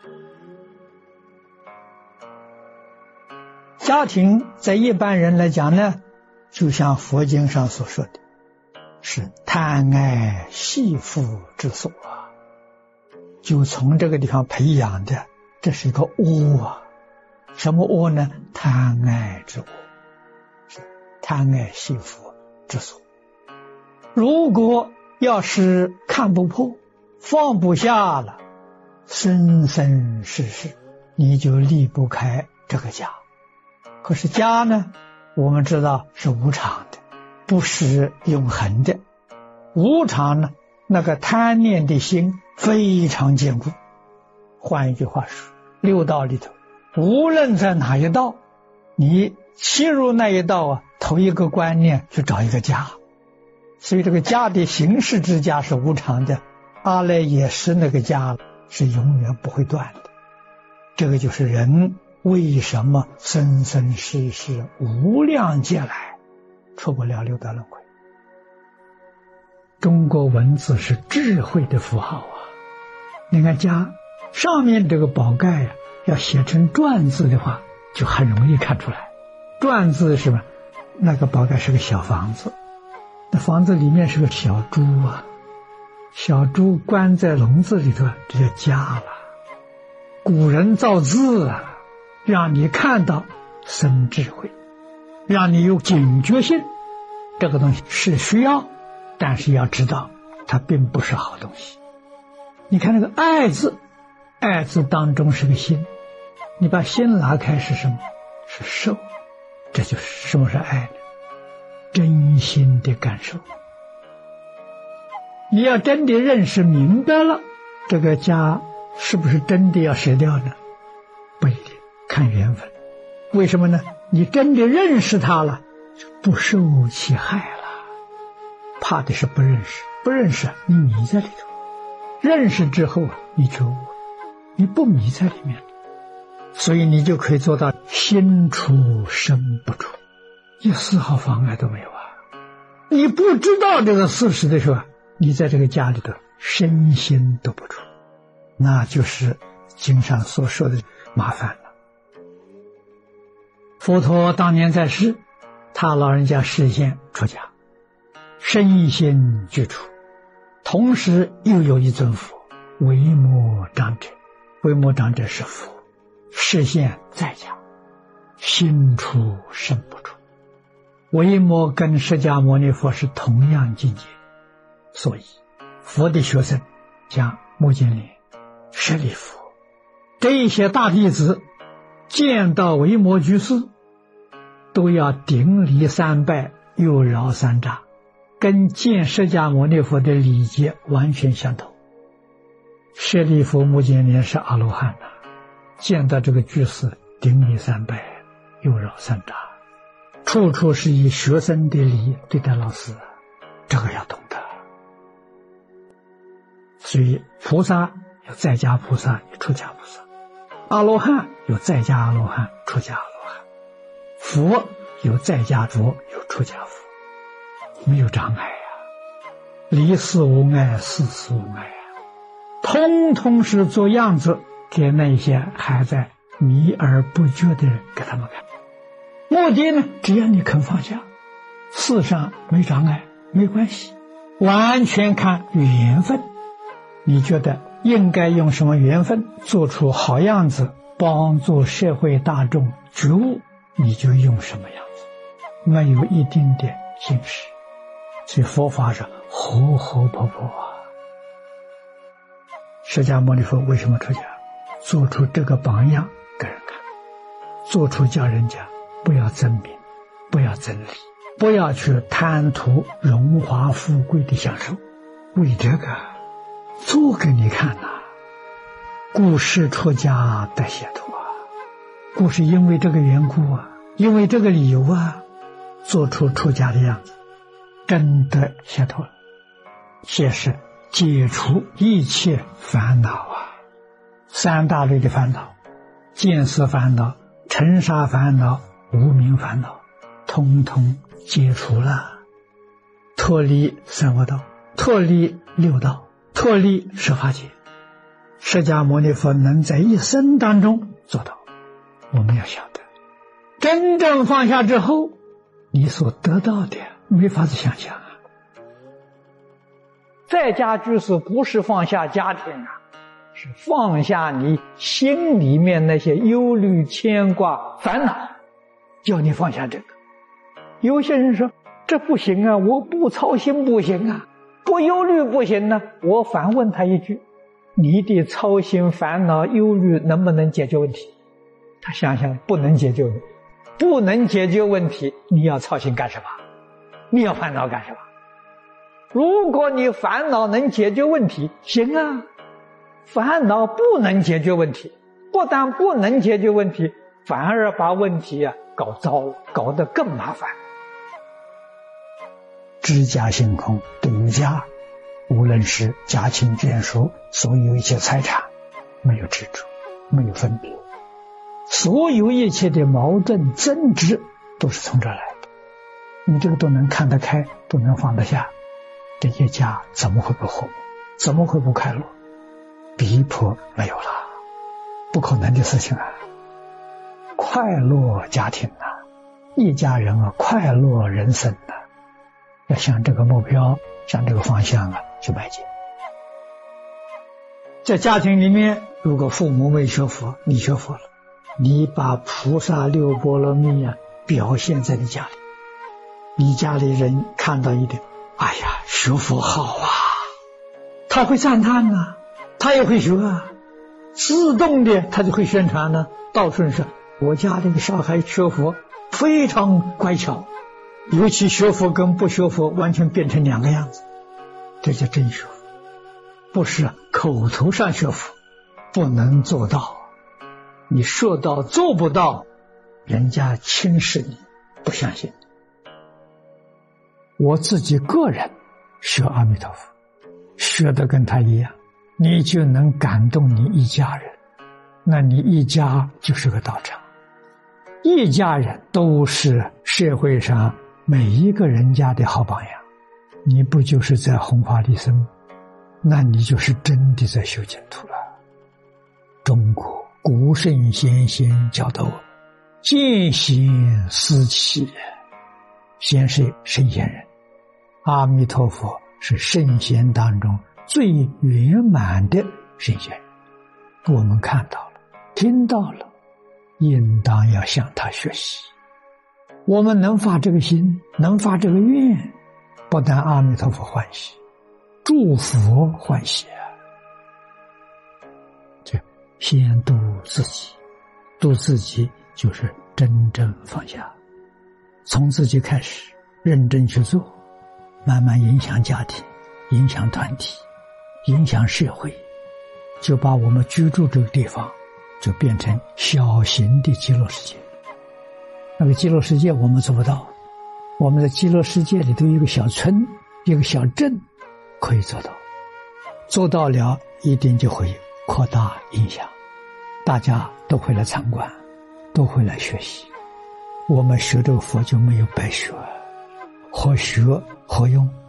家庭在一般人来讲呢，就像佛经上所说的，是贪爱惜福之所啊，就从这个地方培养的，这是一个恶啊。什么恶呢？贪爱之恶，是贪爱惜福之所。如果要是看不破，放不下了，生生世世你就离不开这个家。可是家呢，我们知道是无常的，不是永恒的。无常呢，那个贪念的心非常坚固。换一句话说，六道里头，无论在哪一道，你切入那一道啊，头一个观念去找一个家。所以这个家的形式之家是无常的，阿赖耶识那个家是永远不会断的。这个就是人为什么生生世世无量劫来出不了六道轮回。中国文字是智慧的符号啊！你看家上面这个宝盖啊，要写成篆字的话，就很容易看出来。篆字是什么？那个宝盖是个小房子，那房子里面是个小猪啊，小猪关在笼子里头，这就家了。古人造字啊，让你看到生智慧，让你有警觉性。这个东西是需要，但是要知道它并不是好东西。你看那个爱字，爱字当中是个心，你把心拿开是什么？是受。这就是什么是爱呢？真心的感受。你要真的认识明白了，这个家是不是真的要舍掉呢？不一定，看缘分。为什么呢？你真的认识它了，就不受其害了。怕的是不认识，不认识你迷在里头，认识之后你觉悟，你不迷在里面，所以你就可以做到心出身不出，一丝毫妨碍都没有啊！你不知道这个事实的时候，你在这个家里头身心都不出，那就是经上所说的麻烦了。佛陀当年在世，他老人家示现出家，身心俱出，同时又有一尊佛，维摩长者。维摩长者是佛，示现在家，心出身不出。维摩跟释迦牟尼佛是同样境界，所以佛的学生像目犍连、舍利弗这一些大弟子见到维摩居士，都要顶礼三拜，又绕三匝，跟见释迦牟尼佛的礼节完全相同。舍利弗、目犍连是阿罗汉啊，见到这个居士顶礼三拜，又绕三匝，处处是以学生的礼对待老师，这个要懂得。所以菩萨有在家菩萨，有出家菩萨；阿罗汉有在家阿罗汉，出家阿罗汉；佛有在家佛，有出家佛，没有障碍啊，离世无碍，世事无碍啊，通通是做样子给那些还在迷而不觉的人给他们看。目的呢，只要你肯放下，世上没障碍，没关系，完全看缘分。你觉得应该用什么缘分做出好样子，帮助社会大众觉悟，你就用什么样子，没有一定的形式。所以佛法是活活泼泼啊。释迦牟尼佛为什么出家？做出这个榜样给人看，做出叫人家不要争名，不要争利，不要去贪图荣华富贵的享受，为这个做给你看呐。故是出家得解脱啊，故是因为这个缘故啊，因为这个理由啊，做出出家的样子，真的解脱了。这是解除一切烦恼啊，三大类的烦恼，见思烦恼、尘沙烦恼、无明烦恼，通通解除了，脱离三恶道，脱离六道，脱离十法界。 释迦牟尼佛能在一生当中做到，我们要晓得，真正放下之后，你所得到的没法子想象啊。在家居士不是放下家庭啊，是放下你心里面那些忧虑、牵挂、烦恼，叫你放下这个。有些人说这不行啊，我不操心不行啊，不忧虑不行啊。我反问他一句，你的操心、烦恼、忧虑能不能解决问题？他想想不能解决问题，不能解决问题，你要操心干什么？你要烦恼干什么？如果你烦恼能解决问题，行啊。烦恼不能解决问题，不但不能解决问题，反而把问题搞糟了，搞得更麻烦。知家性空，独家，无论是家亲眷属，所有一切财产，没有执着，没有分别，所有一切的矛盾争执都是从这儿来的。你这个都能看得开，都能放得下，这些家怎么会不和睦？怎么会不快乐？逼迫没有了，不可能的事情啊！快乐家庭啊，一家人啊，快乐人生啊，要向这个目标，向这个方向去迈进。在家庭里面，如果父母没学佛，你学佛了，你把菩萨六波罗蜜表现在你家里，你家里人看到一点，哎呀，学佛好啊，他会赞叹啊，他也会学啊，自动的他就会宣传呢。到处说我家这个小孩学佛非常乖巧，尤其学佛跟不学佛完全变成两个样子，这叫真学佛。不是口头上学佛，不能做到，你说到做不到，人家轻视你，不相信。我自己个人学阿弥陀佛，学得跟他一样，你就能感动你一家人，那你一家就是个道场，一家人都是社会上每一个人家的好榜样，你不就是在弘法利生吗？那你就是真的在修净土了。中国古圣先贤教导我们，见贤思齐，贤是圣贤人，阿弥陀佛是圣贤当中最圆满的圣贤人，我们看到了，听到了，应当要向他学习。我们能发这个心，能发这个愿，不但阿弥陀佛欢喜，诸佛欢喜啊！这先度自己，度自己就是真正放下，从自己开始认真去做，慢慢影响家庭，影响团体，影响社会，就把我们居住这个地方就变成小型的极乐世界。那个极乐世界我们做不到，我们在极乐世界里头有一个小村，一个小镇可以做到，做到了一定就会扩大影响，大家都会来参观，都会来学习。我们学这个佛就没有白学，何学何用？